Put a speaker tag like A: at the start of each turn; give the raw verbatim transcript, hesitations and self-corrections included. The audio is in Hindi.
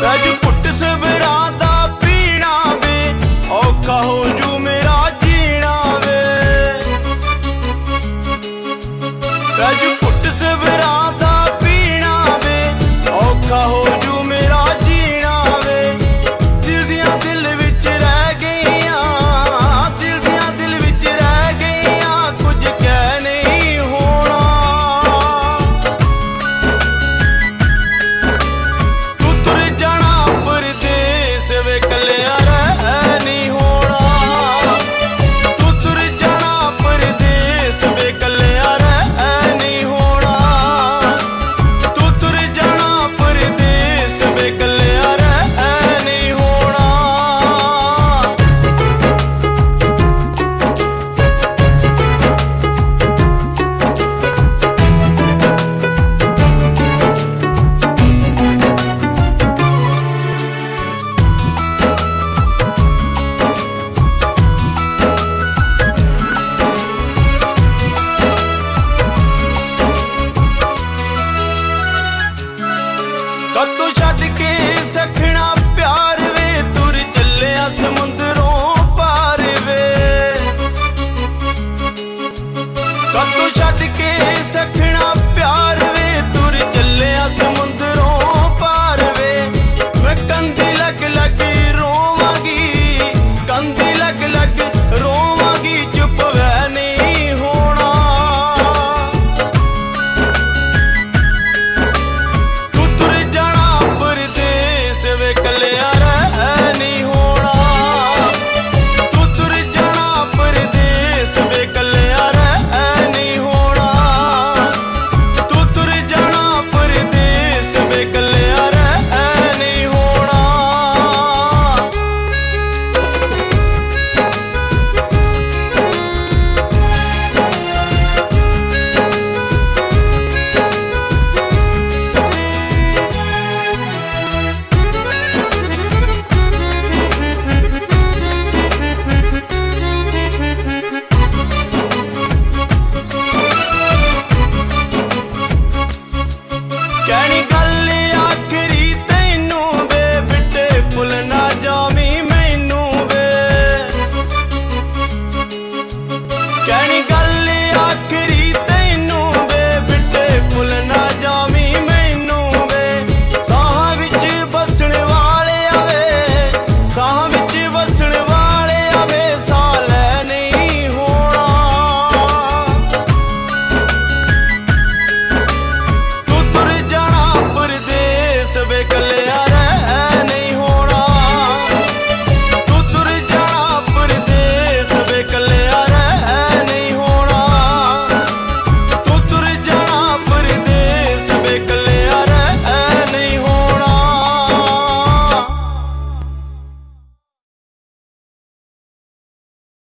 A: रज पुट सबरा दा पीना वे औखा हो जू मेरा जीना वे। रज पुट सबरा दा पीना वे औखा हो जू मेरा जीना वे। दिल दियां दिल विच रह गईयां, दिल दियां दिल विच रह गईयां, कुछ कह नहीं होना। तू तुर जाना परदेस वे कलिया रह नहीं होना। तू तुर जाना परदेस वे कलिया रह नहीं होना। तू तुर जाना परदेस वे कलिया रह नहीं होना। कतों छड्ड के सखना